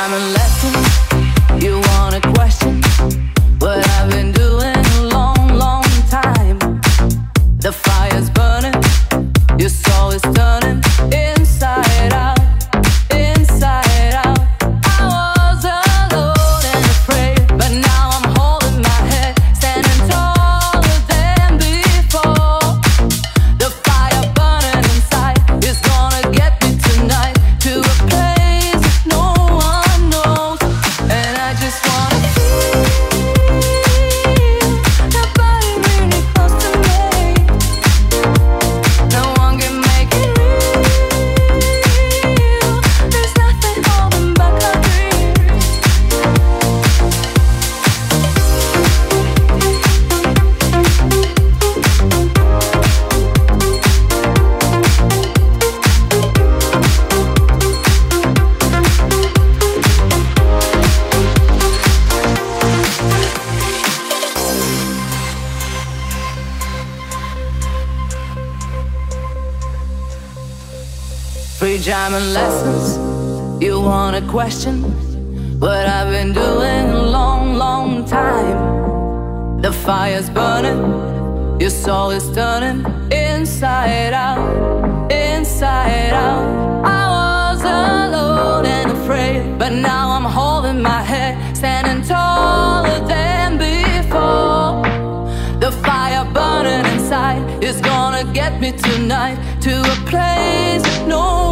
Pre-jamming lessons. You wanna question what I've been doing a long, long time. The fire's burning, your soul is turning inside out, inside out. I was alone and afraid, but now I'm holding my head, standing taller than before. The fire burning inside is gonna get me tonight to a place no one knows, and I just wanna feel that body really close to me. No one can make it real. There's nothing holding back our dreams. Pre-jamming lessons. You wanna question what I've been doing a long, long time. The fire's burning, your soul is turning inside out, inside out. I was alone and afraid, but now I'm holding my head, standing taller than before. The fire burning inside is gonna get me tonight to a place no